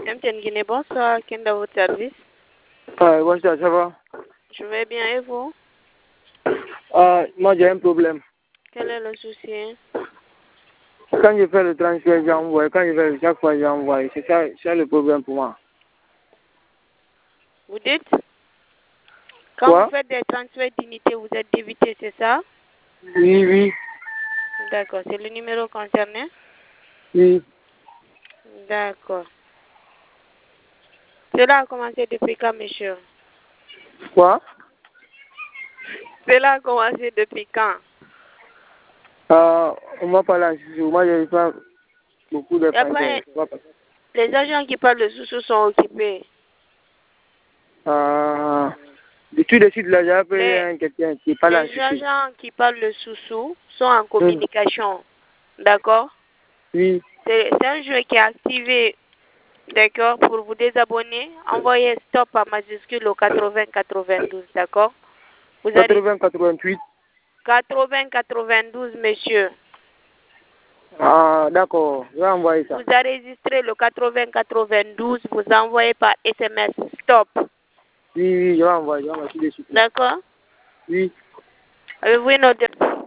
MTN Guinée, bonsoir. Qui est dans votre service? Bonsoir, ça va? Je vais bien et vous? Moi j'ai un problème. Quel est le souci? Quand je fais le transfert, j'envoie. Quand je fais chaque fois, j'envoie. C'est ça le problème pour moi. Vous dites? Quand Quoi? vous faites des transferts d'unité, vous êtes débité, c'est ça? Oui. D'accord. C'est le numéro concerné? Oui. D'accord. Cela a commencé depuis quand, monsieur? Quoi? Cela a commencé depuis quand? On m'a parlé en sous. Moi, je n'ai pas beaucoup de Et après, les agents qui parlent de sous sont occupés. De tout de suite, là, j'ai appelé quelqu'un qui parle en Les sous. agents qui parlent de sous sont en communication. D'accord? Oui. C'est un jeu qui est activé. D'accord? Pour vous désabonner, envoyez stop à majuscule au 80-92. D'accord? 80-88. 80-92, monsieur. D'accord. Je vais envoyer ça. Vous enregistrez le 80-92, vous envoyez par SMS stop. Oui, je vais envoyer tout de suite. D'accord? Oui. Avez-vous une autre?